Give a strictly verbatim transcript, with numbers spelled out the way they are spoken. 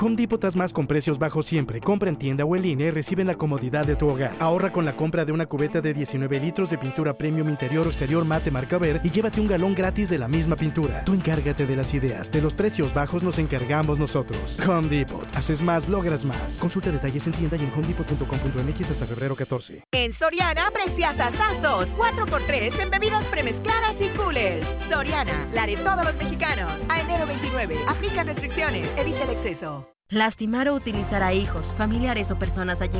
Home Depot haz más con precios bajos siempre. Compra en tienda o en línea y recibe en la comodidad de tu hogar. Ahorra con la compra de una cubeta de diecinueve litros de pintura premium interior o exterior mate marca Ver y llévate un galón gratis de la misma pintura. Tú encárgate de las ideas. De los precios bajos nos encargamos nosotros. Home Depot. Haces más, logras más. Consulta detalles en tienda y en home depot punto com punto m x hasta febrero catorce. En Soriana, preciazazazos. cuatro por tres en bebidas premezcladas y coolers. Soriana, la de todos los mexicanos. A enero veintinueve. Aplican restricciones. Evita el exceso. Lastimar o utilizar a hijos, familiares o personas allegadas